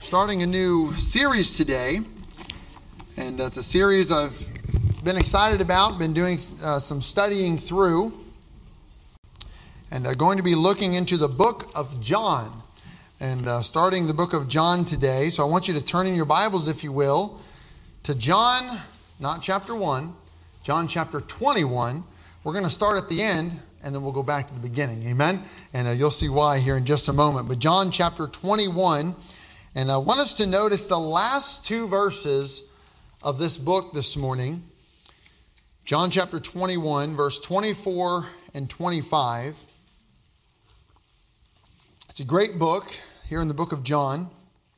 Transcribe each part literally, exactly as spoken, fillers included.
starting a new series today, and it's a series I've been excited about, been doing uh, some studying through, and uh, going to be looking into the book of John, and uh, starting the book of John today. So I want you to turn in your Bibles, if you will, to John, not chapter one, John chapter twenty-one. We're going to start at the end, and then we'll go back to the beginning. Amen? And uh, you'll see why here in just a moment. But John chapter twenty-one, and I want us to notice the last two verses of this book this morning. John chapter twenty-one, verse twenty-four and twenty-five. It's a great book here in the book of John.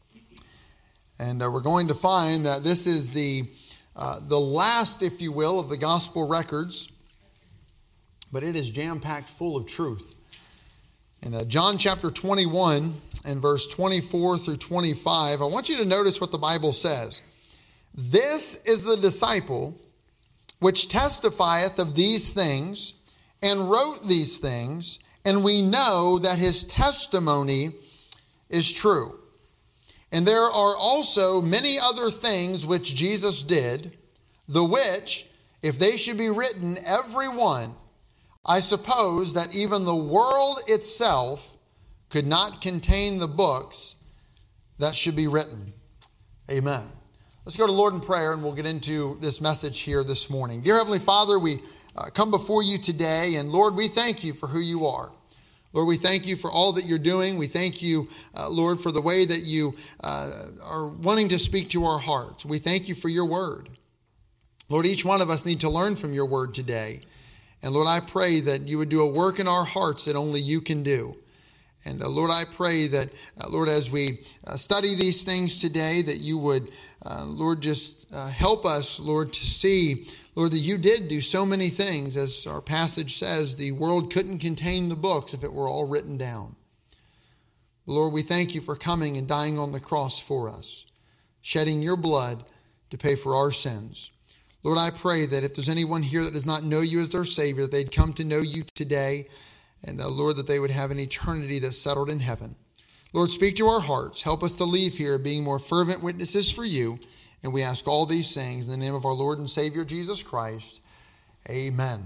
And uh, we're going to find that this is the, uh, the last, if you will, of the gospel records. But it is jam-packed full of truth. In uh, John chapter twenty-one and verse twenty-four through twenty-five, I want you to notice what the Bible says. This is the disciple which testifieth of these things and wrote these things, and we know that his testimony is true. And there are also many other things which Jesus did, the which, if they should be written every one, I suppose that even the world itself could not contain the books that should be written. Amen. Let's go to Lord in prayer, and we'll get into this message here this morning. Dear Heavenly Father, we uh, come before you today, and Lord, we thank you for who you are. Lord, we thank you for all that you're doing. We thank you, uh, Lord, for the way that you uh, are wanting to speak to our hearts. We thank you for your word. Lord, each one of us need to learn from your word today. And Lord, I pray that you would do a work in our hearts that only you can do. And uh, Lord, I pray that, uh, Lord, as we uh, study these things today, that you would, uh, Lord, just uh, help us, Lord, to see, Lord, that you did do so many things. As our passage says, the world couldn't contain the books if it were all written down. Lord, we thank you for coming and dying on the cross for us, shedding your blood to pay for our sins. Lord, I pray that if there's anyone here that does not know you as their Savior, that they'd come to know you today. And uh, Lord, that they would have an eternity that's settled in heaven. Lord, speak to our hearts. Help us to leave here being more fervent witnesses for you. And we ask all these things in the name of our Lord and Savior, Jesus Christ. Amen.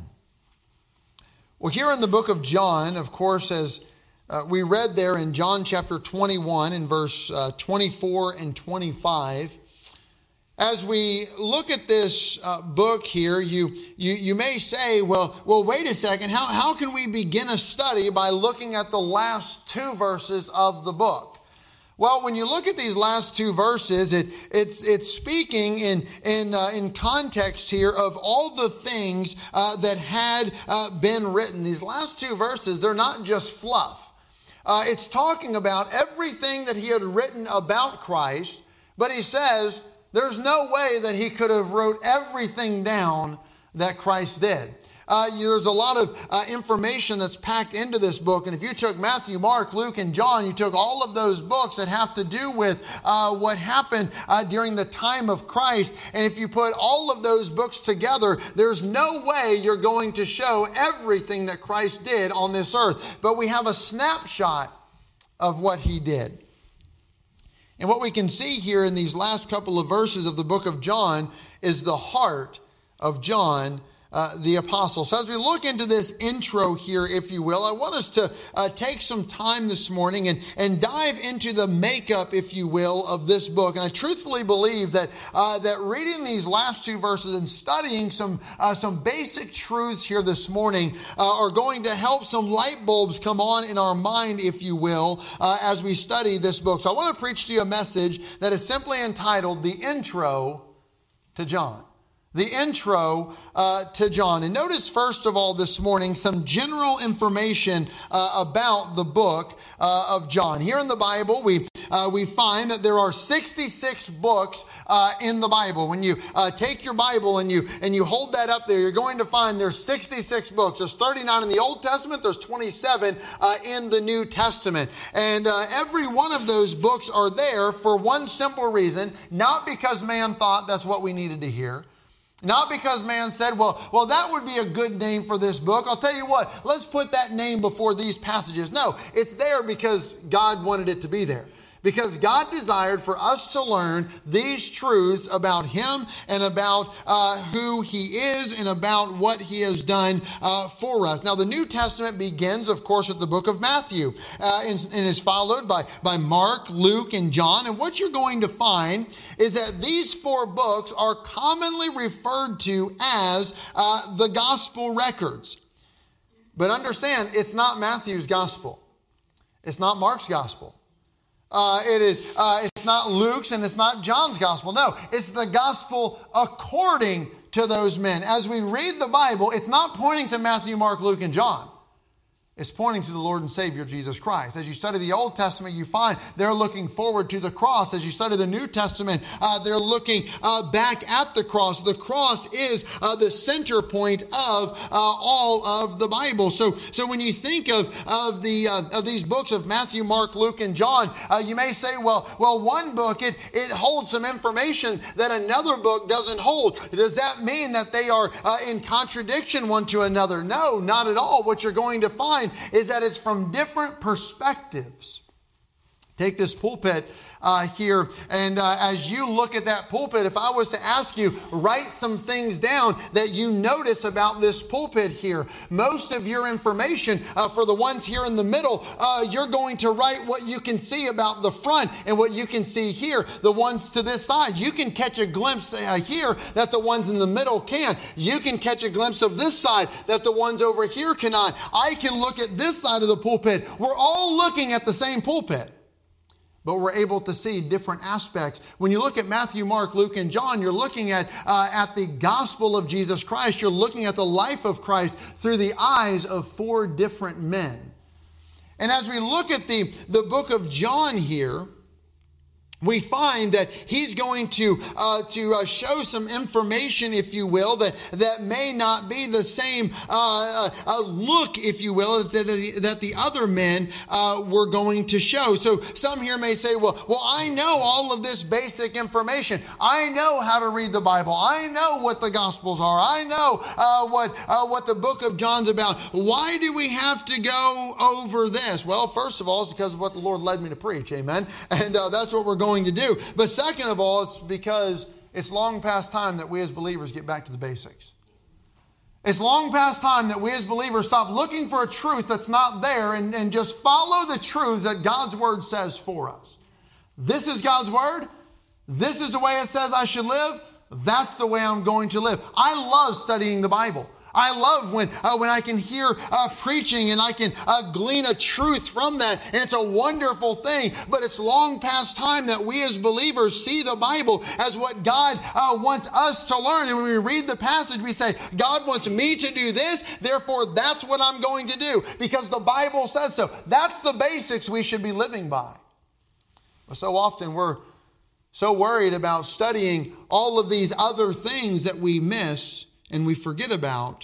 Well, here in the book of John, of course, as uh, we read there in John chapter twenty-one in verse uh, twenty-four and twenty-five, as we look at this uh, book here, you, you you may say, well, well, wait a second, how, how can we begin a study by looking at the last two verses of the book? Well, when you look at these last two verses, it, it's, it's speaking in, in, uh, in context here of all the things uh, that had uh, been written. These last two verses, they're not just fluff. Uh, it's talking about everything that he had written about Christ, but he says, there's no way that he could have wrote everything down that Christ did. Uh, you, there's a lot of uh, information that's packed into this book. And if you took Matthew, Mark, Luke, and John, you took all of those books that have to do with uh, what happened uh, during the time of Christ. And if you put all of those books together, there's no way you're going to show everything that Christ did on this earth. But we have a snapshot of what he did. And what we can see here in these last couple of verses of the book of John is the heart of John uh, the Apostle. So as we look into this intro here, if you will, I want us to uh, take some time this morning and, and dive into the makeup, if you will, of this book. And I truthfully believe that uh, that reading these last two verses and studying some, uh, some basic truths here this morning uh, are going to help some light bulbs come on in our mind, if you will, uh, as we study this book. So I want to preach to you a message that is simply entitled The Intro to John. The intro uh, to John. And notice first of all this morning some general information uh, about the book uh, of John. Here in the Bible we uh, we find that there are sixty-six books uh, in the Bible. When you uh, take your Bible and you and you hold that up there, you're going to find there's sixty-six books. There's thirty-nine in the Old Testament. There's twenty-seven uh, in the New Testament. And uh, every one of those books are there for one simple reason, not because man thought that's what we needed to hear. Not because man said, well, well, that would be a good name for this book. I'll tell you what, let's put that name before these passages. No, it's there because God wanted it to be there. Because God desired for us to learn these truths about Him and about uh, who He is and about what He has done uh, for us. Now, the New Testament begins, of course, with the book of Matthew uh, and, and is followed by, by Mark, Luke, and John. And what you're going to find is that these four books are commonly referred to as uh, the gospel records. But understand, it's not Matthew's gospel. It's not Mark's gospel. Uh, it is, uh, it's not Luke's and it's not John's gospel. No, it's the gospel according to those men. As we read the Bible, it's not pointing to Matthew, Mark, Luke, and John. It's pointing to the Lord and Savior, Jesus Christ. As you study the Old Testament, you find they're looking forward to the cross. As you study the New Testament, uh, they're looking uh, back at the cross. The cross is uh, the center point of uh, all of the Bible. So, so when you think of, of, the, uh, of these books of Matthew, Mark, Luke, and John, uh, you may say, well, well, one book, it, it holds some information that another book doesn't hold. Does that mean that they are uh, in contradiction one to another? No, not at all. What you're going to find is that it's from different perspectives. Take this pulpit uh, here, and uh, as you look at that pulpit, if I was to ask you, write some things down that you notice about this pulpit here. Most of your information uh, for the ones here in the middle, uh, you're going to write what you can see about the front and what you can see here. The ones to this side, you can catch a glimpse uh, here that the ones in the middle can. You can catch a glimpse of this side that the ones over here cannot. I can look at this side of the pulpit. We're all looking at the same pulpit, but we're able to see different aspects. When you look at Matthew, Mark, Luke, and John, you're looking at, uh, at the gospel of Jesus Christ. You're looking at the life of Christ through the eyes of four different men. And as we look at the, the book of John here, we find that he's going to uh, to uh, show some information, if you will, that, that may not be the same uh, uh, look, if you will, that the, that the other men uh, were going to show. So some here may say, well, well, I know all of this basic information. I know how to read the Bible. I know what the Gospels are. I know uh, what, uh, what the book of John's about. Why do we have to go over this? Well, first of all, it's because of what the Lord led me to preach, amen? And uh, that's what we're going to do. But second of all, it's because it's long past time that we as believers get back to the basics. It's long past time that we as believers stop looking for a truth that's not there and, and just follow the truths that God's Word says for us. This is God's Word. This is the way it says I should live. That's the way I'm going to live. I love studying the Bible. I love when uh, when I can hear uh, preaching and I can uh, glean a truth from that. And it's a wonderful thing. But it's long past time that we as believers see the Bible as what God uh, wants us to learn. And when we read the passage, we say, God wants me to do this, therefore that's what I'm going to do. Because the Bible says so. That's the basics we should be living by. But so often we're so worried about studying all of these other things that we miss and we forget about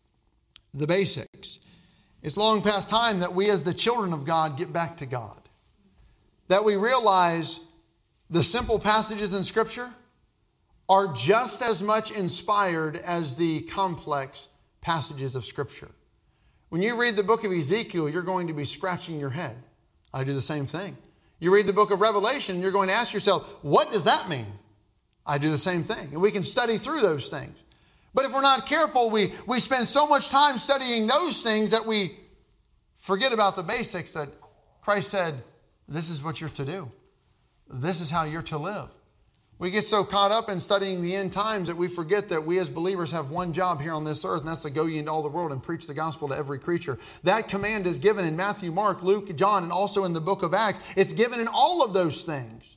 the basics. It's long past time that we as the children of God get back to God. That we realize the simple passages in Scripture are just as much inspired as the complex passages of Scripture. When you read the book of Ezekiel, you're going to be scratching your head. I do the same thing. You read the book of Revelation, you're going to ask yourself, what does that mean? I do the same thing. And we can study through those things. But if we're not careful, we, we spend so much time studying those things that we forget about the basics that Christ said, this is what you're to do. This is how you're to live. We get so caught up in studying the end times that we forget that we as believers have one job here on this earth, and that's to go ye into all the world and preach the gospel to every creature. That command is given in Matthew, Mark, Luke, John, and also in the book of Acts. It's given in all of those things.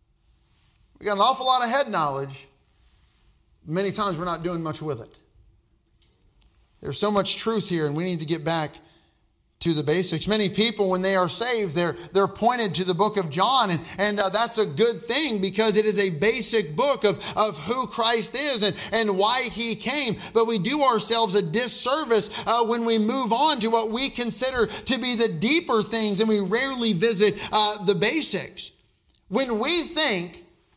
We got an awful lot of head knowledge. Many times we're not doing much with it. There's so much truth here, and we need to get back to the basics. Many people, when they are saved, they're, they're pointed to the book of John, and, and uh, that's a good thing because it is a basic book of, of who Christ is and, and why He came. But we do ourselves a disservice uh, when we move on to what we consider to be the deeper things, and we rarely visit uh, the basics. When we think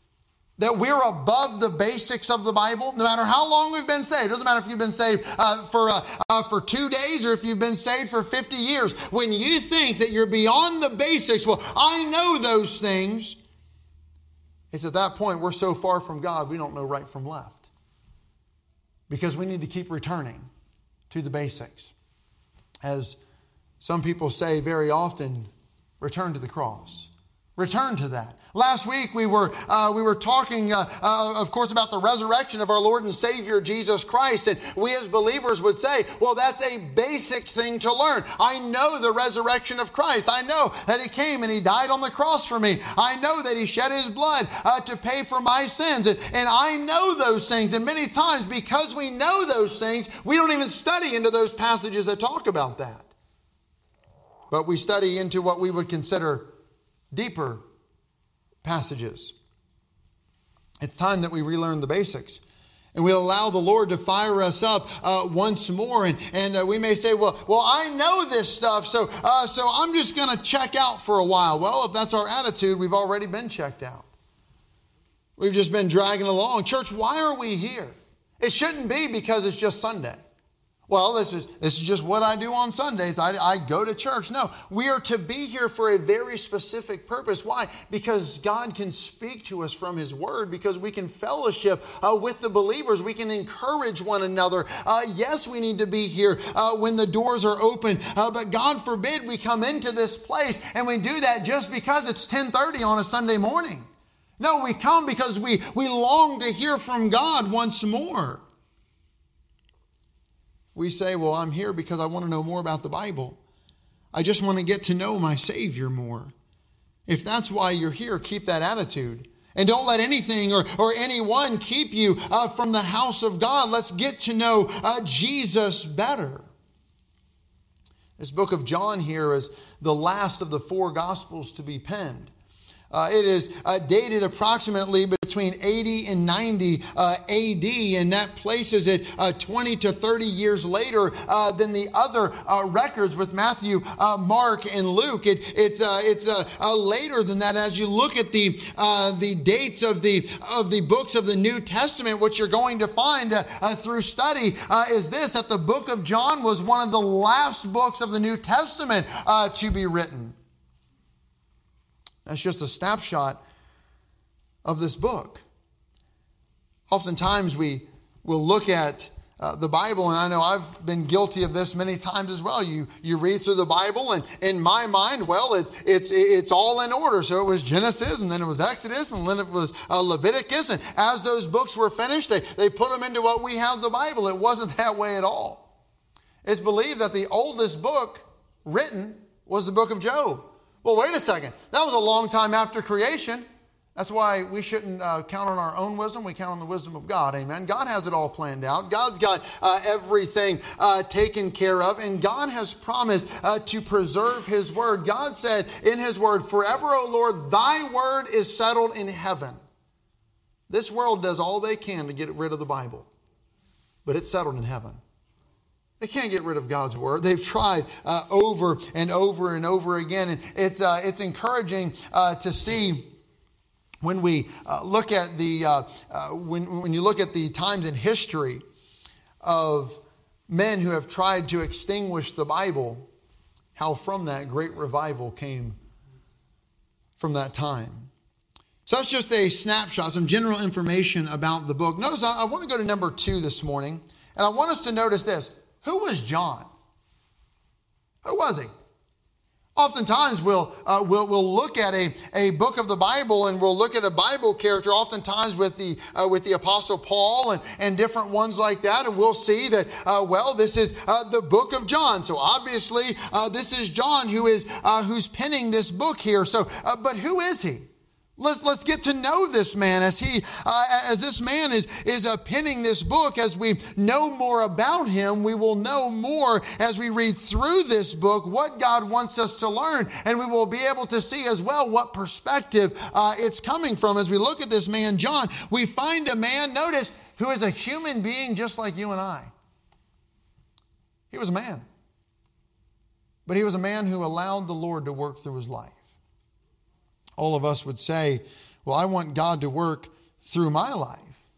that we're above the basics of the Bible, no matter how long we've been saved. It doesn't matter if you've been saved uh, for uh, uh, for two days or if you've been saved for fifty years. When you think that you're beyond the basics, well, I know those things, it's at that point we're so far from God we don't know right from left. Because we need to keep returning to the basics. As some people say very often, return to the cross. Return to that. Last week we were uh, we were talking, uh, uh, of course, about the resurrection of our Lord and Savior Jesus Christ, and we as believers would say, "Well, that's a basic thing to learn. I know the resurrection of Christ. I know that He came and He died on the cross for me. I know that He shed His blood uh, to pay for my sins, and, and I know those things. And many times, because we know those things, we don't even study into those passages that talk about that. But we study into what we would consider deeper passages. It's time that we relearn the basics. And we'll allow the Lord to fire us up uh, once more. And, and uh, we may say, well, well, I know this stuff, so, uh, so I'm just going to check out for a while. Well, if that's our attitude, we've already been checked out. We've just been dragging along. Church, why are we here? It shouldn't be because it's just Sunday. Well, this is this is just what I do on Sundays. I, I go to church. No, we are to be here for a very specific purpose. Why? Because God can speak to us from His Word, because we can fellowship uh, with the believers. We can encourage one another. Uh, yes, we need to be here uh, when the doors are open, uh, but God forbid we come into this place and we do that just because it's ten thirty on a Sunday morning. No, we come because we, we long to hear from God once more. We say, well, I'm here because I want to know more about the Bible. I just want to get to know my Savior more. If that's why you're here, keep that attitude. And don't let anything or, or anyone keep you uh, from the house of God. Let's get to know uh, Jesus better. This book of John here is the last of the four Gospels to be penned. Uh, it is uh, dated approximately between eighty and ninety uh, A D, and that places it uh, twenty to thirty years later uh, than the other uh, records with Matthew, uh, Mark, and Luke. It, it's uh, it's uh, uh, later than that. As you look at the uh, the dates of the of the books of the New Testament, what you're going to find uh, uh, through study uh, is this: that the book of John was one of the last books of the New Testament uh, to be written. That's just a snapshot of this book. Oftentimes we will look at uh, the Bible, and I know I've been guilty of this many times as well. You you read through the Bible, and in my mind, well, it's it's it's all in order. So it was Genesis, and then it was Exodus, and then it was uh, Leviticus. And as those books were finished, they, they put them into what we have the Bible. It wasn't that way at all. It's believed that the oldest book written was the book of Job. Well, wait a second. That was a long time after creation. That's why we shouldn't uh, count on our own wisdom. We count on the wisdom of God. Amen. God has it all planned out. God's got uh, everything uh, taken care of. And God has promised uh, to preserve His word. God said in His word, "Forever, O Lord, thy word is settled in heaven." This world does all they can to get rid of the Bible, but it's settled in heaven. They can't get rid of God's word. They've tried uh, over and over and over again. And it's uh, it's encouraging uh, to see when we uh, look at the uh, uh, when when you look at the times in history of men who have tried to extinguish the Bible, how from that great revival came from that time. So that's just a snapshot, some general information about the book. Notice I, I want to go to number two this morning, and I want us to notice this. Who was John? Who was he? Oftentimes we'll, uh, we'll, we'll look at a, a book of the Bible, and we'll look at a Bible character, oftentimes with the, uh, with the Apostle Paul and, and different ones like that, and we'll see that, uh, well, this is uh, the book of John. So obviously uh, this is John who is uh, who's penning this book here. So, uh, but who is he? Let's, let's get to know this man as he, uh, as this man is, is uh, penning this book. As we know more about him, we will know more as we read through this book what God wants us to learn. And we will be able to see as well what perspective uh, it's coming from. As we look at this man, John, we find a man, notice, who is a human being just like you and I. He was a man. But he was a man who allowed the Lord to work through his life. All of us would say, well, I want God to work through my life.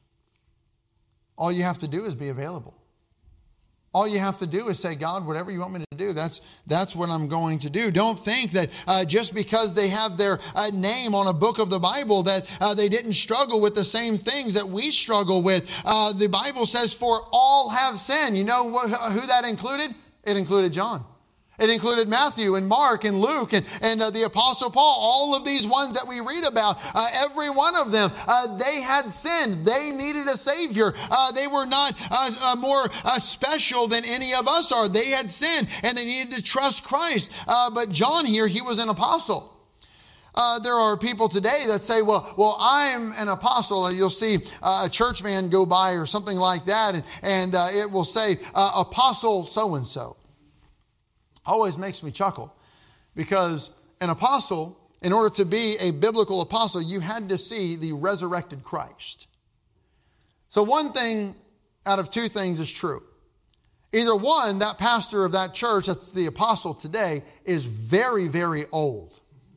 All you have to do is be available. All you have to do is say, God, whatever you want me to do, that's that's what I'm going to do. Don't think that uh, just because they have their uh, name on a book of the Bible that uh, they didn't struggle with the same things that we struggle with. Uh, the Bible says, for all have sinned. You know wh- who that included? It included John. It included Matthew and Mark and Luke and, and uh, the Apostle Paul. All of these ones that we read about, uh, every one of them, uh, they had sinned. They needed a Savior. Uh, they were not uh, uh, more uh, special than any of us are. They had sinned and they needed to trust Christ. Uh, but John here, he was an apostle. Uh, there are people today that say, well, well, I'm an apostle. You'll see uh, a church van go by or something like that, and, and uh, it will say, uh, Apostle so-and-so. Always makes me chuckle, because an apostle, in order to be a biblical apostle, you had to see the resurrected Christ. So one thing out of two things is true. Either one, that pastor of that church, that's the apostle today, is very, very old.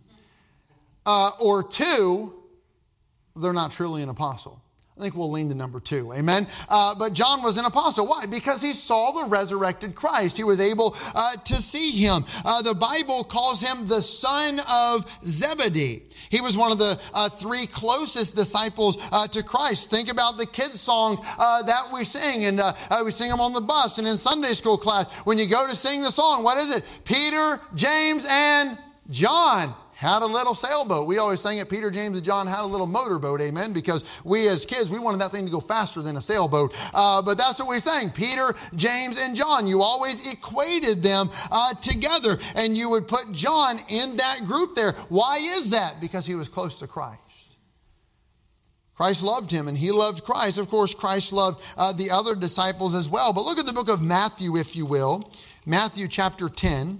Uh, or two, they're not truly an apostle. I think we'll lean to number two. Amen. Uh, but John was an apostle. Why? Because he saw the resurrected Christ. He was able uh, to see him. Uh, the Bible calls him the son of Zebedee. He was one of the uh, three closest disciples uh, to Christ. Think about the kids' songs uh, that we sing. And uh, uh, we sing them on the bus and in Sunday school class. When you go to sing the song, what is it? Peter, James, and John had a little sailboat. We always sang it, Peter, James, and John had a little motorboat, amen, because we as kids, we wanted that thing to go faster than a sailboat. Uh, but that's what we sang, Peter, James, and John. You always equated them uh, together, and you would put John in that group there. Why is that? Because he was close to Christ. Christ loved him, and he loved Christ. Of course, Christ loved uh, the other disciples as well. But look at the book of Matthew, if you will. Matthew chapter ten.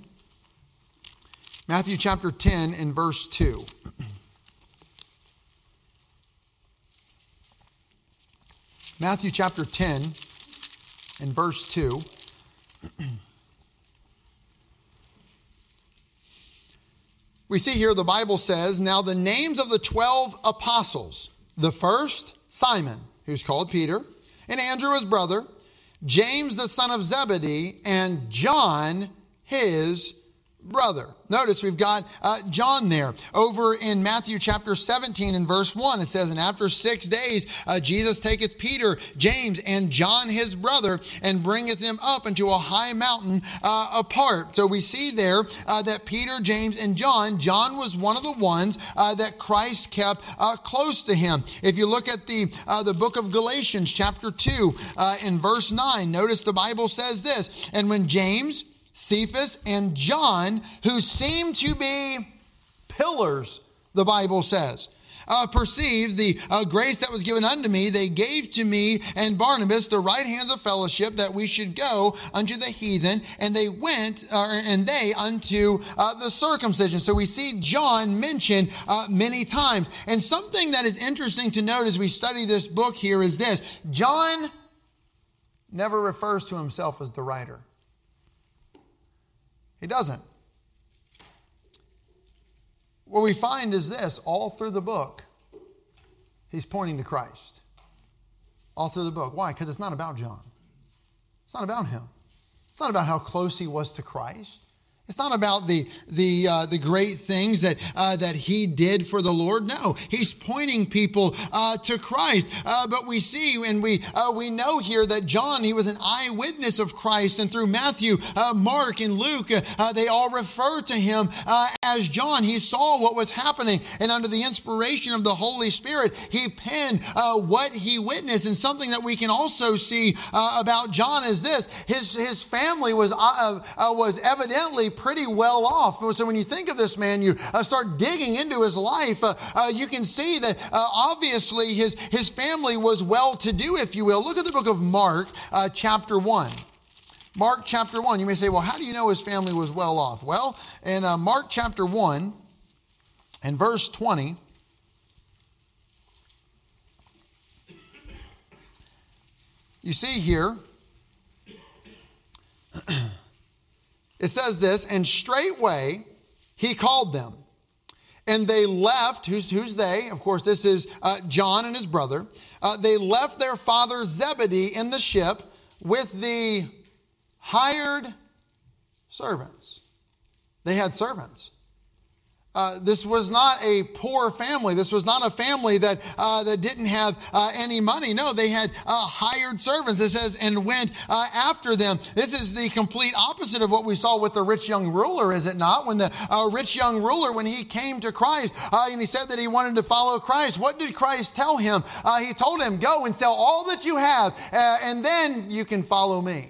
Matthew chapter ten and verse two. Matthew chapter ten and verse two. We see here the Bible says, now the names of the twelve apostles. The first, Simon, who's called Peter, and Andrew his brother, James the son of Zebedee, and John his brother. Notice we've got uh, John there. Over in Matthew chapter seventeen and verse one, it says, and after six days uh, Jesus taketh Peter, James, and John his brother, and bringeth them up into a high mountain uh, apart. So we see there uh, that Peter, James, and John, John was one of the ones uh, that Christ kept uh, close to him. If you look at the, uh, the book of Galatians chapter two uh, in verse nine, notice the Bible says this, and when James, Cephas, and John, who seemed to be pillars, the Bible says, uh, perceived the uh, grace that was given unto me, they gave to me and Barnabas the right hands of fellowship, that we should go unto the heathen, and they went, uh, and they unto uh, the circumcision. So we see John mentioned uh, many times. And something that is interesting to note as we study this book here is this: John never refers to himself as the writer. He doesn't. What we find is this, all through the book, he's pointing to Christ. All through the book. Why? Because it's not about John. It's not about him. It's not about how close he was to Christ. It's not about the the uh, the great things that uh, that he did for the Lord. No, he's pointing people uh, to Christ. Uh, but we see and we uh, we know here that John, he was an eyewitness of Christ, and through Matthew, uh, Mark, and Luke, uh, they all refer to him uh, as John. He saw what was happening, and under the inspiration of the Holy Spirit, he penned uh, what he witnessed. And something that we can also see uh, about John is this: his his family was uh, uh, was evidently pretty well off. So when you think of this man, you uh, start digging into his life, uh, uh, you can see that uh, obviously his, his family was well-to-do, if you will. Look at the book of Mark, uh, chapter one. Mark chapter one. You may say, well, how do you know his family was well off? Well, in uh, Mark chapter one and verse twenty, you see here, it says this, and straightway he called them And they left, who's, who's they? Of course, this is uh, John and his brother. Uh, they left their father Zebedee in the ship with the hired servants. They had servants. Uh, this was not a poor family. This was not a family that uh, that didn't have uh, any money. No, they had uh, hired servants. It says, and went uh, after them. This is the complete opposite of what we saw with the rich young ruler, is it not? When the uh, rich young ruler, when he came to Christ uh, and he said that he wanted to follow Christ, what did Christ tell him? Uh, he told him, go and sell all that you have uh, and then you can follow me.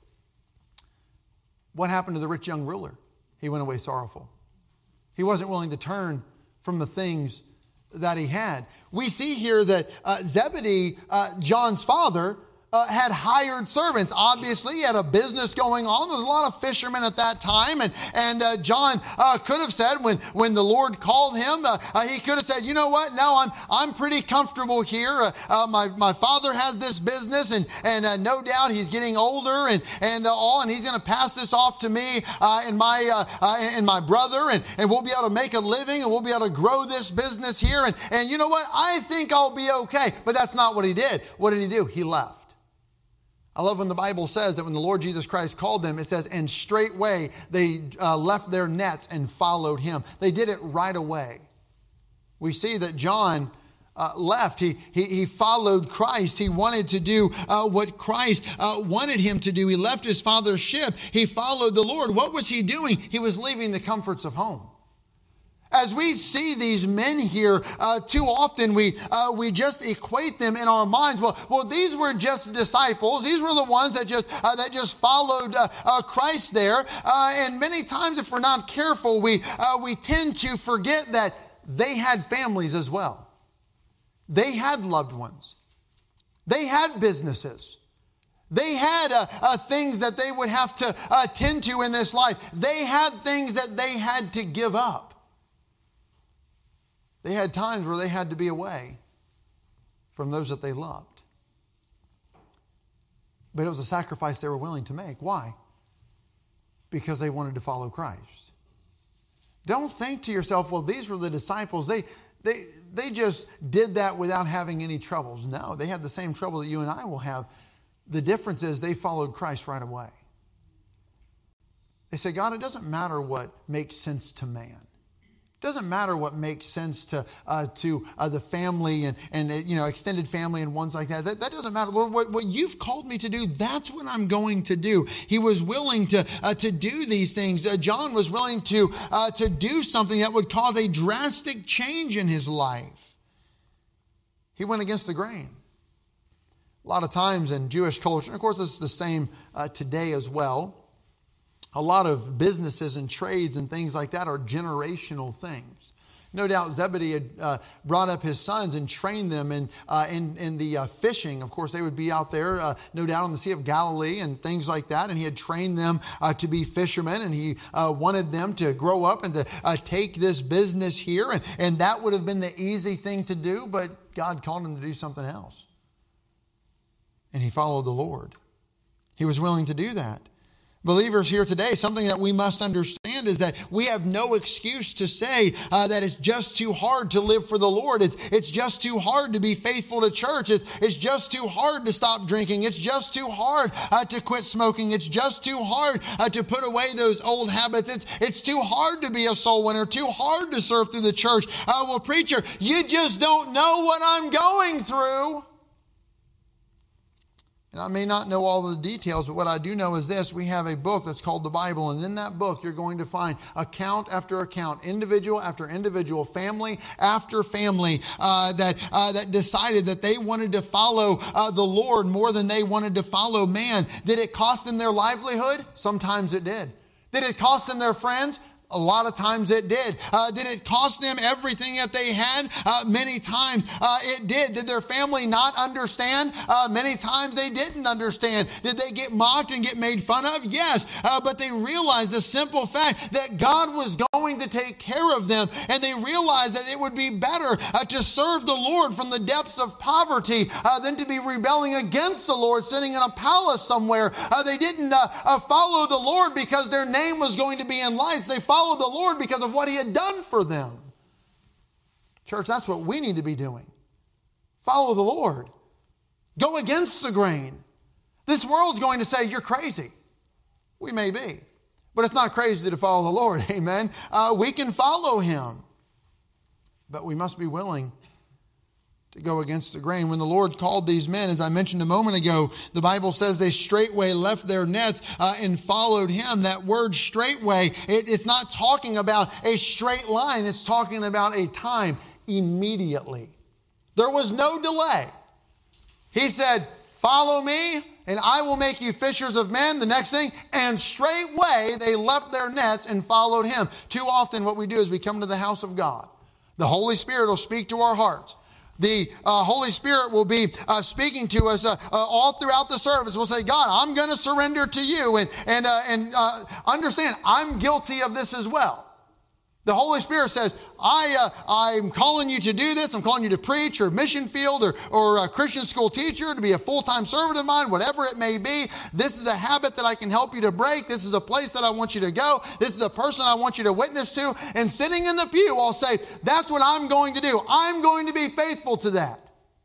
What happened to the rich young ruler? He went away sorrowful. He wasn't willing to turn from the things that he had. We see here that uh, Zebedee, uh, John's father, uh, had hired servants. Obviously, he had a business going on. There was a lot of fishermen at that time. And, and uh, John uh, could have said, when, when the Lord called him, uh, uh, he could have said, you know what? No, I'm I'm pretty comfortable here. Uh, uh, my, my father has this business, and, and uh, no doubt he's getting older and, and uh, all, and he's going to pass this off to me uh, and, my, uh, uh, and my brother, and, and we'll be able to make a living, and we'll be able to grow this business here. And, and you know what? I think I'll be okay. But that's not what he did. What did he do? He left. I love when the Bible says that when the Lord Jesus Christ called them, it says, and straightway they uh, left their nets and followed him. They did it right away. We see that John uh, left. He, he, he followed Christ. He wanted to do uh, what Christ uh, wanted him to do. He left his father's ship. He followed the Lord. What was he doing? He was leaving the comforts of home. As we see these men here, uh, too often we uh, we just equate them in our minds. Well, well, these were just disciples. These were the ones that just uh, that just followed uh, uh, Christ there. Uh, and many times, if we're not careful, we uh, we tend to forget that they had families as well. They had loved ones. They had businesses. They had uh, uh, things that they would have to uh, tend to in this life. They had things that they had to give up. They had times where they had to be away from those that they loved. But it was a sacrifice they were willing to make. Why? Because they wanted to follow Christ. Don't think to yourself, well, these were the disciples. They, they, they just did that without having any troubles. No, they had the same trouble that you and I will have. The difference is they followed Christ right away. They say, God, it doesn't matter what makes sense to man. It doesn't matter what makes sense to uh, to uh, the family and, and uh, you know, extended family and ones like that. That, that doesn't matter. Lord, what, what you've called me to do, that's what I'm going to do. He was willing to uh, to do these things. Uh, John was willing to uh, to do something that would cause a drastic change in his life. He went against the grain. A lot of times in Jewish culture, and of course this is the same uh, today as well, a lot of businesses and trades and things like that are generational things. No doubt Zebedee had uh, brought up his sons and trained them in, uh, in, in the uh, fishing. Of course, they would be out there, uh, no doubt, on the Sea of Galilee and things like that. And he had trained them uh, to be fishermen, and he uh, wanted them to grow up and to uh, take this business here. And, and that would have been the easy thing to do, but God called him to do something else. And he followed the Lord. He was willing to do that. Believers here today, something that we must understand is that we have no excuse to say uh, that it's just too hard to live for the Lord. It's, it's just too hard to be faithful to church. It's, it's just too hard to stop drinking. It's just too hard uh, to quit smoking. It's just too hard uh, to put away those old habits. It's, it's too hard to be a soul winner, too hard to serve through the church. Uh, well, preacher, you just don't know what I'm going through. And I may not know all the details, but what I do know is this. We have a book that's called the Bible. And in that book, you're going to find account after account, individual after individual, family after family uh, that, uh, that decided that they wanted to follow uh, the Lord more than they wanted to follow man. Did it cost them their livelihood? Sometimes it did. Did it cost them their friends? A lot of times it did. Uh, did it cost them everything that they had? Uh, many times uh, it did. Did their family not understand? Uh, many times they didn't understand. Did they get mocked and get made fun of? Yes. Uh, but they realized the simple fact that God was going to take care of them, and they realized that it would be better uh, to serve the Lord from the depths of poverty uh, than to be rebelling against the Lord, sitting in a palace somewhere. Uh, they didn't uh, uh, follow the Lord because their name was going to be in lights. They followed the Lord because of what he had done for them. Church, that's what we need to be doing. Follow the Lord. Go against the grain. This world's going to say, you're crazy. We may be. But it's not crazy to follow the Lord. Amen. Uh, we can follow Him. But we must be willing to go against the grain. When the Lord called these men, as I mentioned a moment ago, the Bible says they straightway left their nets uh, and followed Him. That word straightway, it, it's not talking about a straight line. It's talking about a time immediately. There was no delay. He said, follow me and I will make you fishers of men. The next thing, and straightway they left their nets and followed Him. Too often what we do is we come to the house of God. The Holy Spirit will speak to our hearts. The uh, Holy Spirit will be uh, speaking to us uh, uh, all throughout the service. We'll say, God, I'm going to surrender to you. And, and, uh, and uh, understand, I'm guilty of this as well. The Holy Spirit says, I, uh, I'm calling you to do this. I'm calling you to preach or mission field or, or a Christian school teacher, to be a full-time servant of mine, whatever it may be. This is a habit that I can help you to break. This is a place that I want you to go. This is a person I want you to witness to. And sitting in the pew, I'll say, that's what I'm going to do. I'm going to be faithful to that.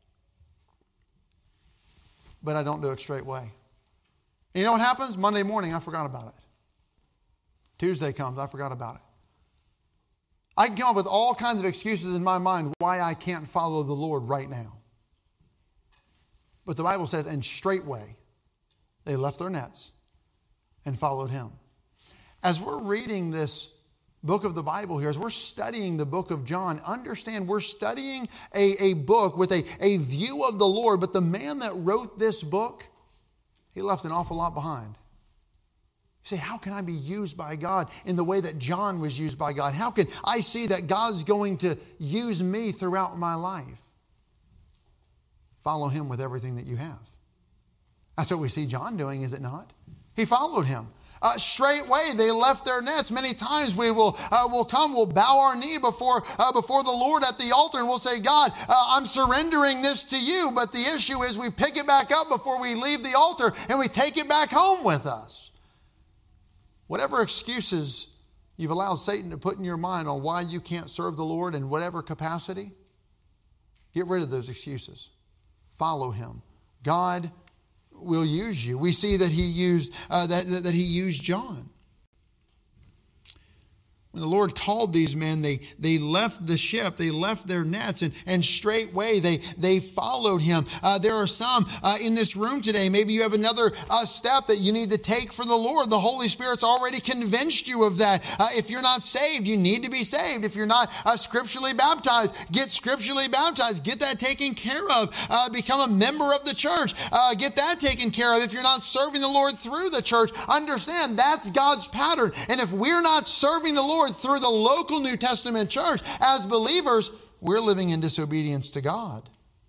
But I don't do it straight away. You know what happens? Monday morning, I forgot about it. Tuesday comes, I forgot about it. I can come up with all kinds of excuses in my mind why I can't follow the Lord right now. But the Bible says, and straightway they left their nets and followed Him. As we're reading this book of the Bible here, as we're studying the book of John, understand we're studying a, a book with a, a view of the Lord, but the man that wrote this book, he left an awful lot behind. You say, how can I be used by God in the way that John was used by God? How can I see that God's going to use me throughout my life? Follow Him with everything that you have. That's what we see John doing, is it not? He followed Him. Uh, straightway they left their nets. Many times we will uh, will come, we'll bow our knee before uh, before the Lord at the altar, and we'll say, God, uh, I'm surrendering this to you. But the issue is we pick it back up before we leave the altar, and we take it back home with us. Whatever excuses you've allowed Satan to put in your mind on why you can't serve the Lord in whatever capacity, get rid of those excuses. Follow Him. God will use you. We see that He used uh, that, that, that He used John. When the Lord called these men, they, they left the ship, they left their nets, and, and straightway they, they followed Him. Uh, there are some uh, in this room today, maybe you have another uh, step that you need to take for the Lord. The Holy Spirit's already convinced you of that. Uh, if you're not saved, you need to be saved. If you're not uh, scripturally baptized, get scripturally baptized. Get that taken care of. Uh, become a member of the church. Uh, get that taken care of. If you're not serving the Lord through the church, understand that's God's pattern. And if we're not serving the Lord through the local New Testament church, as believers, we're living in disobedience to God.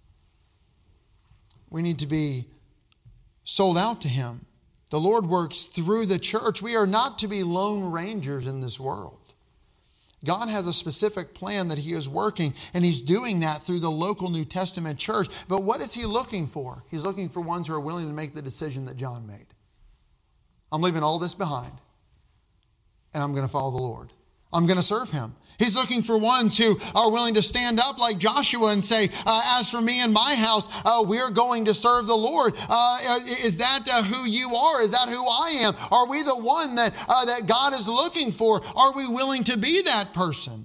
We need to be sold out to Him. The Lord works through the church. We are not to be lone rangers in this world. God has a specific plan that He is working, and He's doing that through the local New Testament church. But what is He looking for? He's looking for ones who are willing to make the decision that John made. I'm leaving all this behind, and I'm going to follow the Lord. I'm going to serve Him. He's looking for ones who are willing to stand up like Joshua and say, uh, as for me and my house, uh, we're going to serve the Lord. Uh, is that uh, who you are? Is that who I am? Are we the one that, uh, that God is looking for? Are we willing to be that person?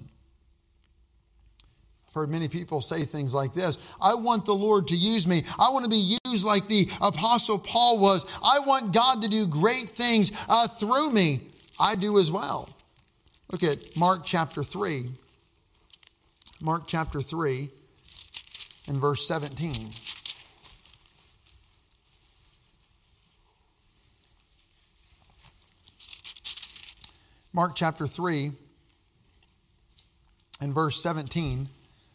I've heard many people say things like this. I want the Lord to use me. I want to be used like the Apostle Paul was. I want God to do great things uh, through me. I do as well. Look at Mark chapter three. Mark chapter three and verse seventeen. Mark chapter three and verse seventeen.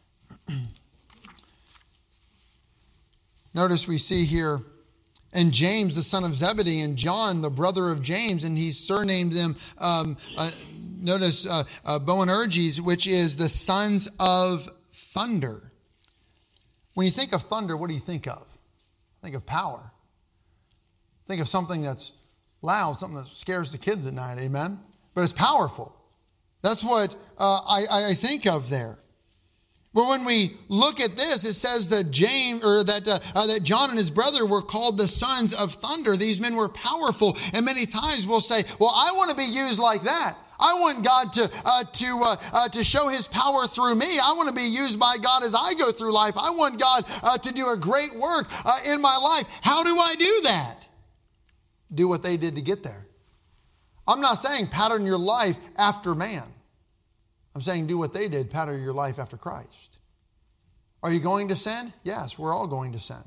Notice we see here, and James, the son of Zebedee, and John, the brother of James, and he surnamed them, um, uh, notice, uh, uh, Boanerges, which is the sons of thunder. When you think of thunder, what do you think of? Think of power. Think of something that's loud, something that scares the kids at night, amen? But it's powerful. That's what uh, I, I think of there. But when we look at this, it says that James or that uh, uh, that John and his brother were called the sons of thunder. These men were powerful, and many times we'll say, "Well, I want to be used like that. I want God to uh, to uh, uh, to show His power through me. I want to be used by God as I go through life. I want God uh, to do a great work uh, in my life. How do I do that? Do what they did to get there. I'm not saying pattern your life after man. I'm saying do what they did, pattern your life after Christ. Are you going to sin? Yes, we're all going to sin.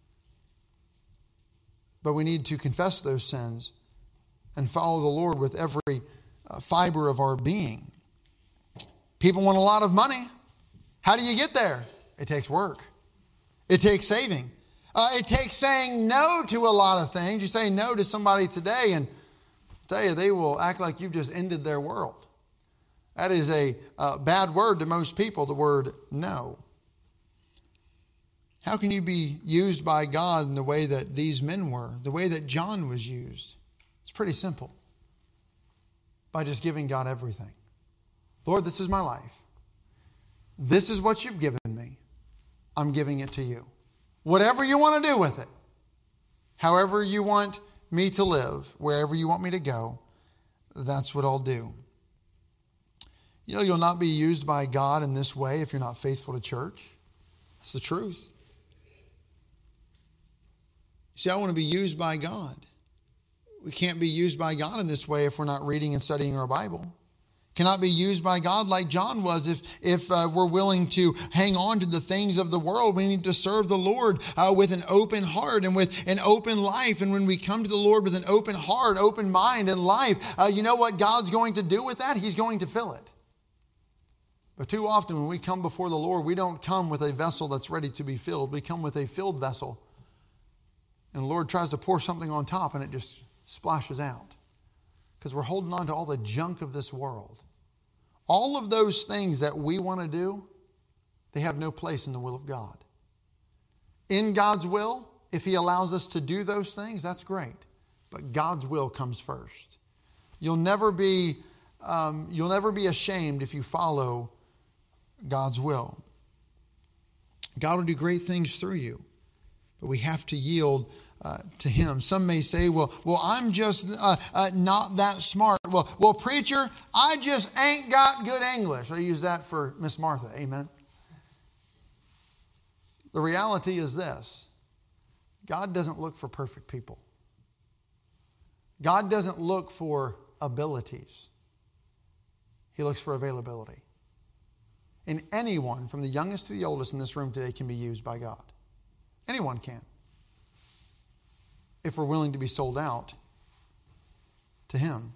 But we need to confess those sins and follow the Lord with every uh, fiber of our being. People want a lot of money. How do you get there? It takes work. It takes saving. Uh, it takes saying no to a lot of things. You say no to somebody today, and I tell you, they will act like you've just ended their world. That is a uh, bad word to most people, the word no. How can you be used by God in the way that these men were, the way that John was used? It's pretty simple. By just giving God everything. Lord, this is my life. This is what you've given me. I'm giving it to you. Whatever you want to do with it, however you want me to live, wherever you want me to go, that's what I'll do. You know, you'll not be used by God in this way if you're not faithful to church. That's the truth. You see, I want to be used by God. We can't be used by God in this way if we're not reading and studying our Bible. Cannot be used by God like John was if, if uh, we're willing to hang on to the things of the world. We need to serve the Lord uh, with an open heart and with an open life. And when we come to the Lord with an open heart, open mind and life, uh, you know what God's going to do with that? He's going to fill it. But too often when we come before the Lord, we don't come with a vessel that's ready to be filled. We come with a filled vessel. And the Lord tries to pour something on top and it just splashes out. Because we're holding on to all the junk of this world. All of those things that we want to do, they have no place in the will of God. In God's will, if He allows us to do those things, that's great. But God's will comes first. You'll never be, um, you'll never be ashamed if you follow God's will. God will do great things through you. But we have to yield uh, to Him. Some may say, well, well, I'm just uh, uh, not that smart. Well, well, preacher, I just ain't got good English. I use that for Miss Martha. Amen. The reality is this. God doesn't look for perfect people. God doesn't look for abilities. He looks for availability. And anyone, from the youngest to the oldest in this room today, can be used by God. Anyone can. If we're willing to be sold out to Him.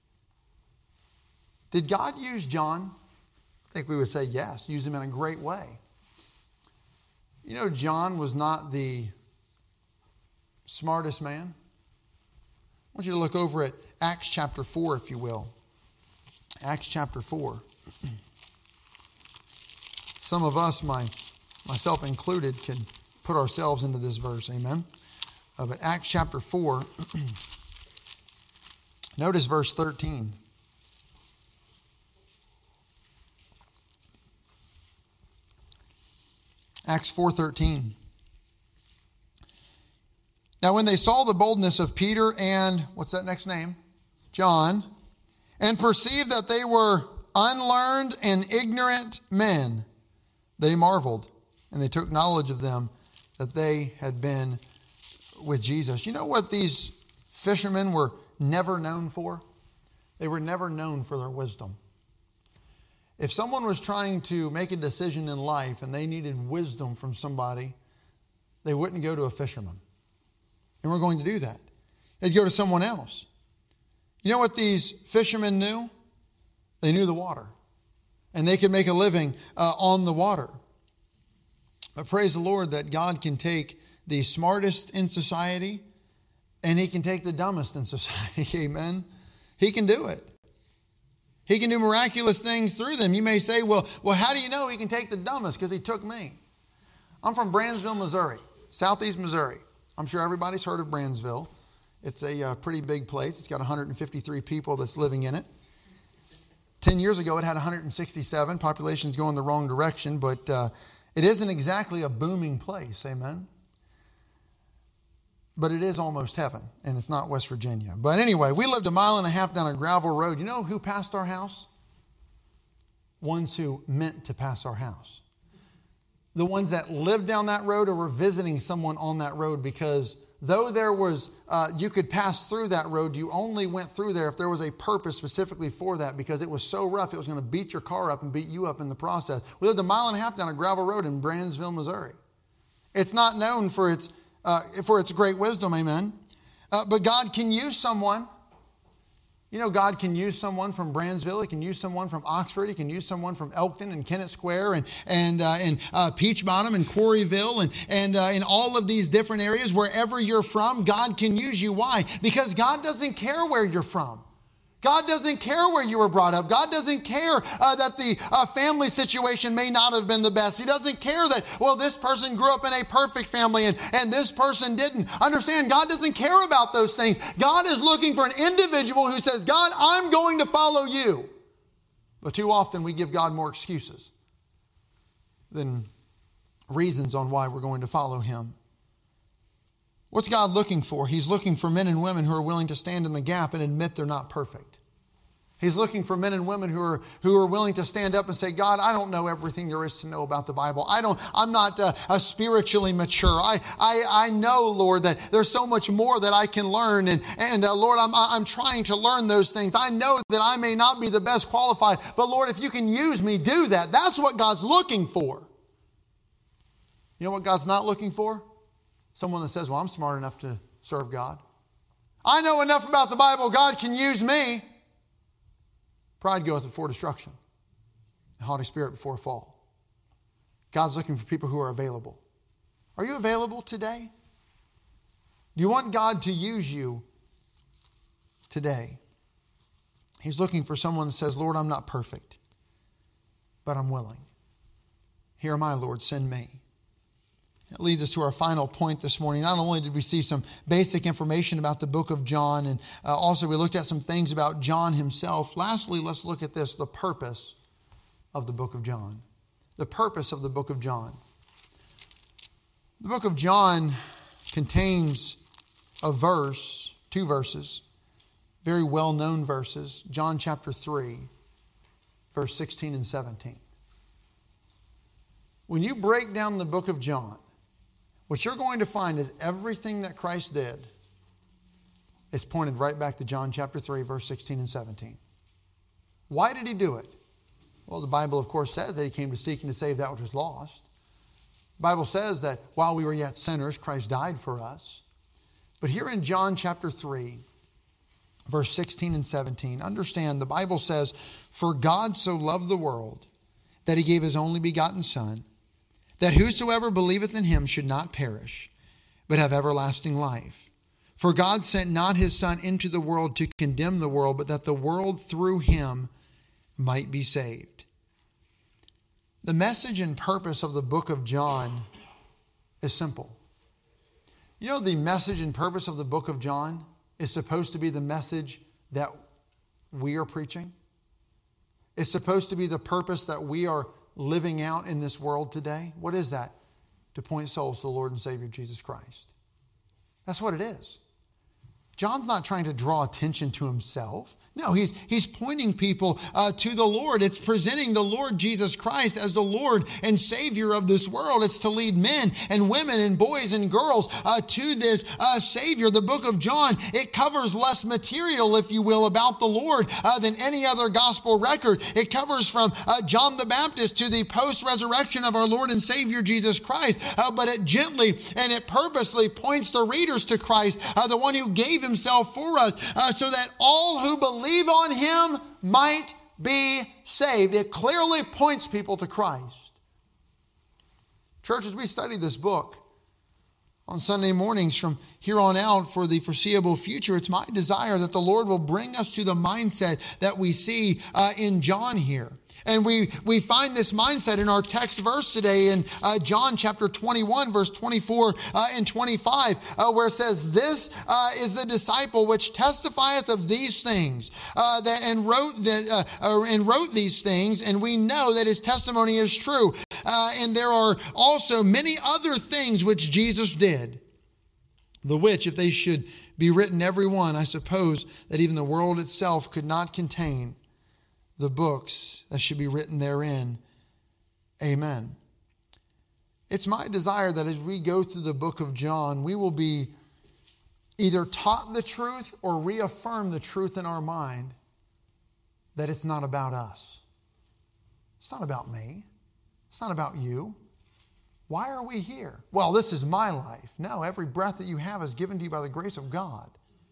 Did God use John? I think we would say yes. Use him in a great way. You know, John was not the smartest man. I want you to look over at Acts chapter four, if you will. Acts chapter four. Some of us, my, myself included, can put ourselves into this verse. Amen. Uh, but Acts chapter four, notice verse thirteen. Acts four thirteen. Now when they saw the boldness of Peter and, what's that next name? John, and perceived that they were unlearned and ignorant men, they marveled, and they took knowledge of them that they had been with Jesus. You know what these fishermen were never known for? They were never known for their wisdom. If someone was trying to make a decision in life and they needed wisdom from somebody, they wouldn't go to a fisherman. And we're going to do that. They'd go to someone else. You know what these fishermen knew? They knew the water. And they could make a living uh, on the water. But praise the Lord that God can take the smartest in society and He can take the dumbest in society. Amen. He can do it. He can do miraculous things through them. You may say, well, well, how do you know He can take the dumbest? Because He took me. I'm from Brandsville, Missouri, southeast Missouri. I'm sure everybody's heard of Brandsville. It's a uh, pretty big place. It's got one hundred fifty-three people that's living in it. ten years ago, it had one hundred sixty-seven. Population's going the wrong direction, but uh, it isn't exactly a booming place. Amen. But it is almost heaven, and it's not West Virginia. But anyway, we lived a mile and a half down a gravel road. You know who passed our house? Ones who meant to pass our house. The ones that lived down that road or were visiting someone on that road, because though there was, uh, you could pass through that road, you only went through there if there was a purpose specifically for that, because it was so rough, it was going to beat your car up and beat you up in the process. We lived a mile and a half down a gravel road in Brandsville, Missouri. It's not known for its, uh, for its great wisdom, amen. Uh, but God can use someone. You know, God can use someone from Brandsville. He can use someone from Oxford. He can use someone from Elkton and Kennett Square and and uh, and uh, Peach Bottom and Quarryville and and uh, in all of these different areas, wherever you're from, God can use you. Why? Because God doesn't care where you're from. God doesn't care where you were brought up. God doesn't care uh, that the uh, family situation may not have been the best. He doesn't care that, well, this person grew up in a perfect family and, and this person didn't. Understand, God doesn't care about those things. God is looking for an individual who says, God, I'm going to follow you. But too often we give God more excuses than reasons on why we're going to follow him. What's God looking for? He's looking for men and women who are willing to stand in the gap and admit they're not perfect. He's looking for men and women who are who are willing to stand up and say, God, I don't know everything there is to know about the Bible. I don't, I'm not uh, uh, spiritually mature. I, I, I know, Lord, that there's so much more that I can learn. And, and uh, Lord, I'm, I'm trying to learn those things. I know that I may not be the best qualified, but Lord, if you can use me, do that. That's what God's looking for. You know what God's not looking for? Someone that says, well, I'm smart enough to serve God. I know enough about the Bible. God can use me. Pride goeth before destruction. A haughty spirit before a fall. God's looking for people who are available. Are you available today? Do you want God to use you today? He's looking for someone that says, Lord, I'm not perfect, but I'm willing. Here am I, Lord, send me. That leads us to our final point this morning. Not only did we see some basic information about the book of John, and uh, also we looked at some things about John himself. Lastly, let's look at this, the purpose of the book of John. The purpose of the book of John. The book of John contains a verse, two verses, very well-known verses. John chapter three, verse sixteen and seventeen. When you break down the book of John, what you're going to find is everything that Christ did is pointed right back to John chapter three, verse sixteen and seventeen. Why did he do it? Well, the Bible, of course, says that he came to seek and to save that which was lost. The Bible says that while we were yet sinners, Christ died for us. But here in John chapter three, verse sixteen and seventeen, understand the Bible says, for God so loved the world that he gave his only begotten Son, that whosoever believeth in him should not perish, but have everlasting life. For God sent not his Son into the world to condemn the world, but that the world through him might be saved. The message and purpose of the book of John is simple. You know, the message and purpose of the book of John is supposed to be the message that we are preaching. It's supposed to be the purpose that we are living out in this world today. What is that? To point souls to the Lord and Savior Jesus Christ. That's what it is. John's not trying to draw attention to himself. No, he's, he's pointing people uh, to the Lord. It's presenting the Lord Jesus Christ as the Lord and Savior of this world. It's to lead men and women and boys and girls uh, to this uh, Savior. The book of John, it covers less material, if you will, about the Lord uh, than any other gospel record. It covers from uh, John the Baptist to the post-resurrection of our Lord and Savior Jesus Christ. Uh, but it gently and it purposely points the readers to Christ, uh, the one who gave himself for us, uh, so that all who believe on him might be saved. It clearly points people to Christ. Church, as we study this book on Sunday mornings from here on out for the foreseeable future, it's my desire that the Lord will bring us to the mindset that we see uh, in John here. And we, we find this mindset in our text verse today in uh, John chapter twenty-one, verse twenty-four uh, and twenty-five, uh, where it says, this uh, is the disciple which testifieth of these things, uh, that and wrote the, uh, uh, and wrote these things, and we know that his testimony is true. Uh, and there are also many other things which Jesus did, the which, if they should be written every one, I suppose that even the world itself could not contain the books that should be written therein. Amen. It's my desire that as we go through the book of John, we will be either taught the truth or reaffirm the truth in our mind that it's not about us. It's not about me. It's not about you. Why are we here? Well, this is my life. No, every breath that you have is given to you by the grace of God.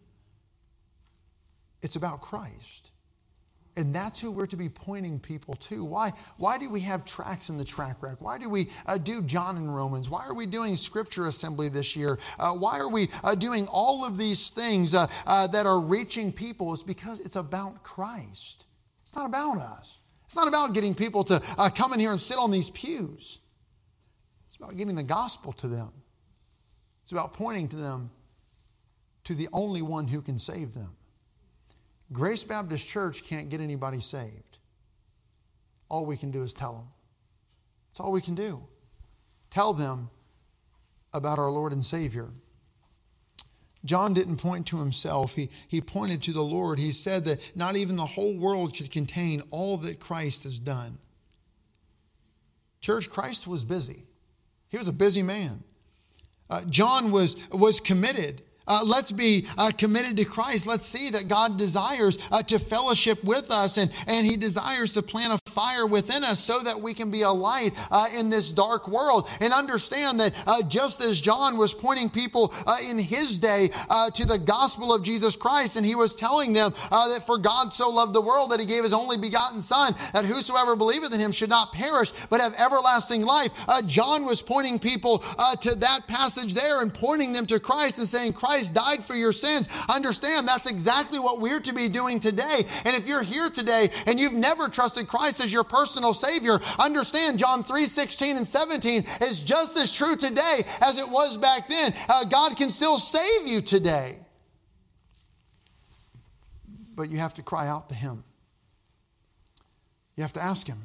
It's about Christ. And that's who we're to be pointing people to. Why, why do we have tracts in the track rack? Why do we uh, do John and Romans? Why are we doing Scripture Assembly this year? Uh, why are we uh, doing all of these things uh, uh, that are reaching people? It's because it's about Christ. It's not about us. It's not about getting people to uh, come in here and sit on these pews. It's about getting the gospel to them. It's about pointing to them to the only one who can save them. Grace Baptist Church can't get anybody saved. All we can do is tell them. That's all we can do. Tell them about our Lord and Savior. John didn't point to himself. He, he pointed to the Lord. He said that not even the whole world should contain all that Christ has done. Church, Christ was busy. He was a busy man. Uh, John was, was committed. Uh, let's be uh, committed to Christ. Let's see that God desires uh, to fellowship with us, and, and He desires to plant a fire within us so that we can be a light uh, in this dark world. And understand that uh, just as John was pointing people uh, in his day uh, to the gospel of Jesus Christ, and he was telling them uh, that for God so loved the world that He gave His only begotten Son, that whosoever believeth in Him should not perish but have everlasting life. Uh, John was pointing people uh, to that passage there and pointing them to Christ and saying, Christ Christ died for your sins. Understand that's exactly what we're to be doing today. And if you're here today and you've never trusted Christ as your personal Savior, understand John three sixteen and seventeen is just as true today as it was back then. Uh, God can still save you today. But you have to cry out to Him. You have to ask Him.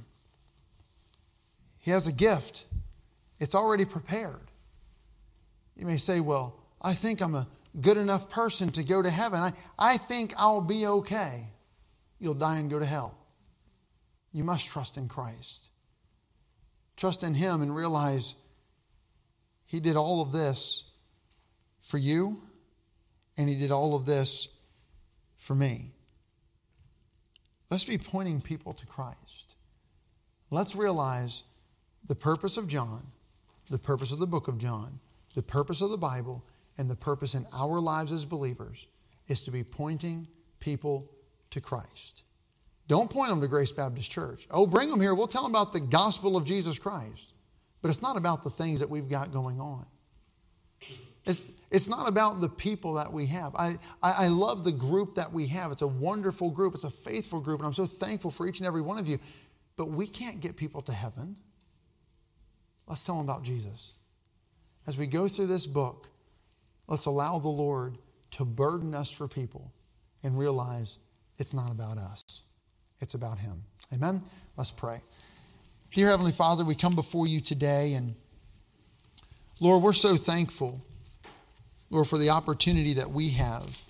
He has a gift. It's already prepared. You may say, well, I think I'm a good enough person to go to heaven. I, I think I'll be okay. You'll die and go to hell. You must trust in Christ. Trust in Him and realize He did all of this for you, and He did all of this for me. Let's be pointing people to Christ. Let's realize the purpose of John, the purpose of the book of John, the purpose of the Bible, and the purpose in our lives as believers is to be pointing people to Christ. Don't point them to Grace Baptist Church. Oh, bring them here. We'll tell them about the gospel of Jesus Christ. But it's not about the things that we've got going on. It's, it's not about the people that we have. I, I, I love the group that we have. It's a wonderful group. It's a faithful group. And I'm so thankful for each and every one of you. But we can't get people to heaven. Let's tell them about Jesus. As we go through this book, let's allow the Lord to burden us for people and realize it's not about us. It's about Him. Amen? Let's pray. Dear Heavenly Father, we come before You today, and Lord, we're so thankful, Lord, for the opportunity that we have,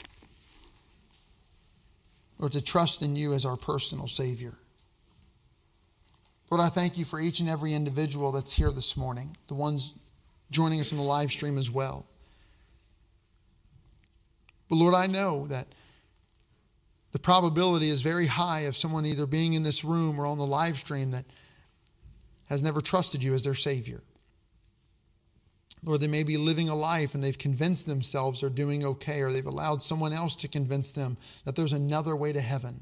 Lord, to trust in You as our personal Savior. Lord, I thank You for each and every individual that's here this morning, the ones joining us on the live stream as well. But Lord, I know that the probability is very high of someone either being in this room or on the live stream that has never trusted You as their Savior. Lord, they may be living a life and they've convinced themselves they're doing okay, or they've allowed someone else to convince them that there's another way to heaven.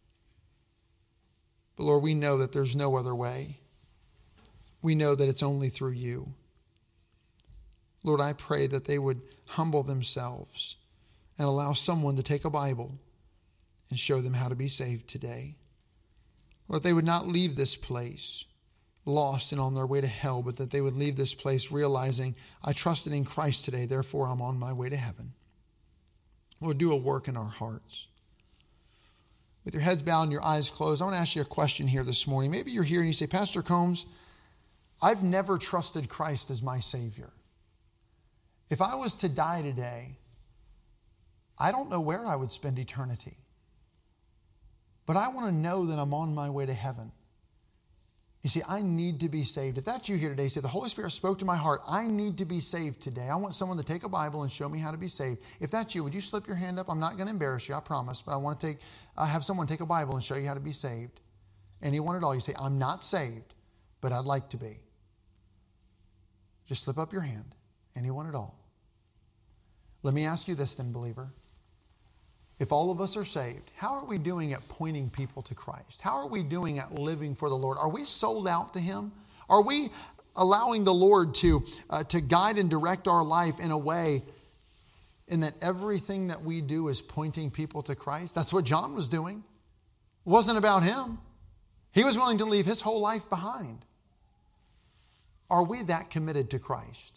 But Lord, we know that there's no other way. We know that it's only through You. Lord, I pray that they would humble themselves and allow someone to take a Bible and show them how to be saved today. Lord, they would not leave this place lost and on their way to hell, but that they would leave this place realizing, I trusted in Christ today, therefore I'm on my way to heaven. Lord, do a work in our hearts. With your heads bowed and your eyes closed, I want to ask you a question here this morning. Maybe you're here and you say, Pastor Combs, I've never trusted Christ as my Savior. If I was to die today, I don't know where I would spend eternity. But I want to know that I'm on my way to heaven. You see, I need to be saved. If that's you here today, say, the Holy Spirit spoke to my heart. I need to be saved today. I want someone to take a Bible and show me how to be saved. If that's you, would you slip your hand up? I'm not going to embarrass you, I promise. But I want to take, uh, have someone take a Bible and show you how to be saved. Anyone at all. You say, I'm not saved, but I'd like to be. Just slip up your hand. Anyone at all. Let me ask you this then, believer. If all of us are saved, how are we doing at pointing people to Christ? How are we doing at living for the Lord? Are we sold out to Him? Are we allowing the Lord to, uh, to guide and direct our life in a way in that everything that we do is pointing people to Christ? That's what John was doing. It wasn't about him. He was willing to leave his whole life behind. Are we that committed to Christ?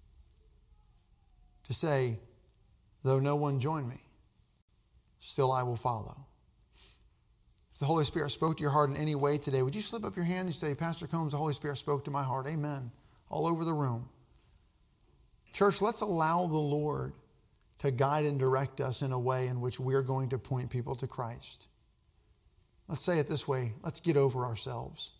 To say, though no one join me, still I will follow. If the Holy Spirit spoke to your heart in any way today, would you slip up your hand and say, Pastor Combs, the Holy Spirit spoke to my heart. Amen. All over the room. Church, let's allow the Lord to guide and direct us in a way in which we're going to point people to Christ. Let's say it this way. Let's get over ourselves.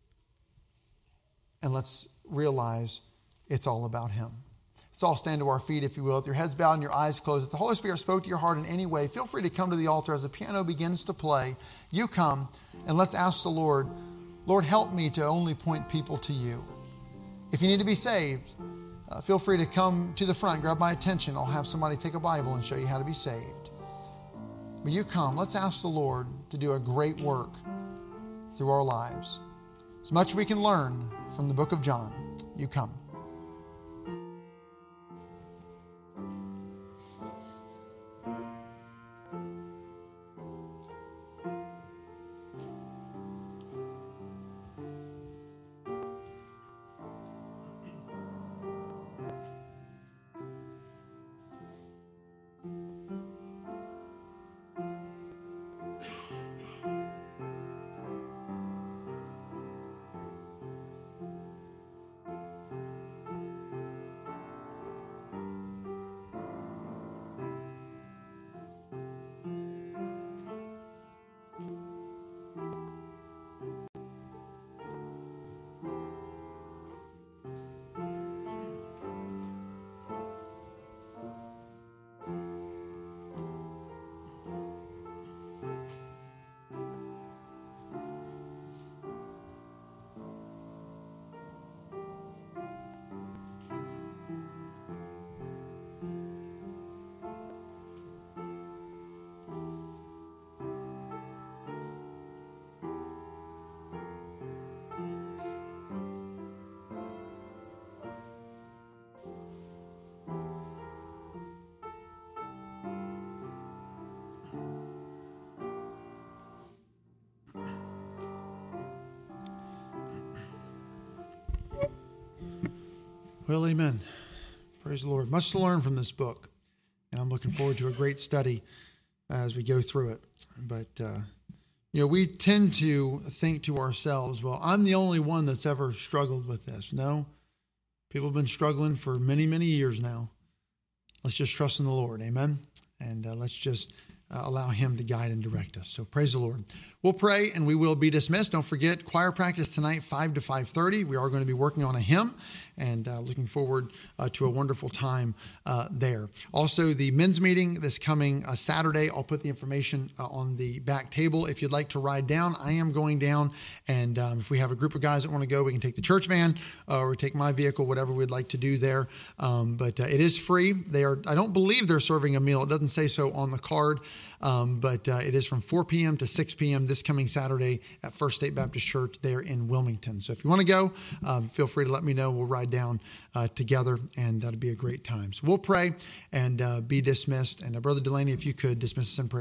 And let's realize it's all about Him. Let's all stand to our feet, if you will, with your heads bowed and your eyes closed. If the Holy Spirit spoke to your heart in any way, feel free to come to the altar as the piano begins to play. You come and let's ask the Lord, Lord, help me to only point people to you. If you need to be saved, uh, feel free to come to the front, grab my attention. I'll have somebody take a Bible and show you how to be saved. But you come, let's ask the Lord to do a great work through our lives. There's much we can learn from the book of John. You come. Well, amen. Praise the Lord. Much to learn from this book, and I'm looking forward to a great study as we go through it. But, uh, you know, we tend to think to ourselves, well, I'm the only one that's ever struggled with this. No, people have been struggling for many, many years now. Let's just trust in the Lord. Amen. And uh, let's just uh, allow Him to guide and direct us. So praise the Lord. We'll pray and we will be dismissed. Don't forget, choir practice tonight, five to five thirty. We are going to be working on a hymn and uh, looking forward uh, to a wonderful time uh, there. Also, the men's meeting this coming uh, Saturday. I'll put the information uh, on the back table. If you'd like to ride down, I am going down. And um, if we have a group of guys that want to go, we can take the church van uh, or take my vehicle, whatever we'd like to do there. Um, but uh, it is free. They are. I don't believe they're serving a meal. It doesn't say so on the card. Um, but uh, it is from four p.m. to six p.m. this coming Saturday at First State Baptist Church there in Wilmington. So if you want to go, um, feel free to let me know. We'll ride down uh, together, and that'll be a great time. So we'll pray and uh, be dismissed. And uh, Brother Delaney, if you could dismiss us in prayer.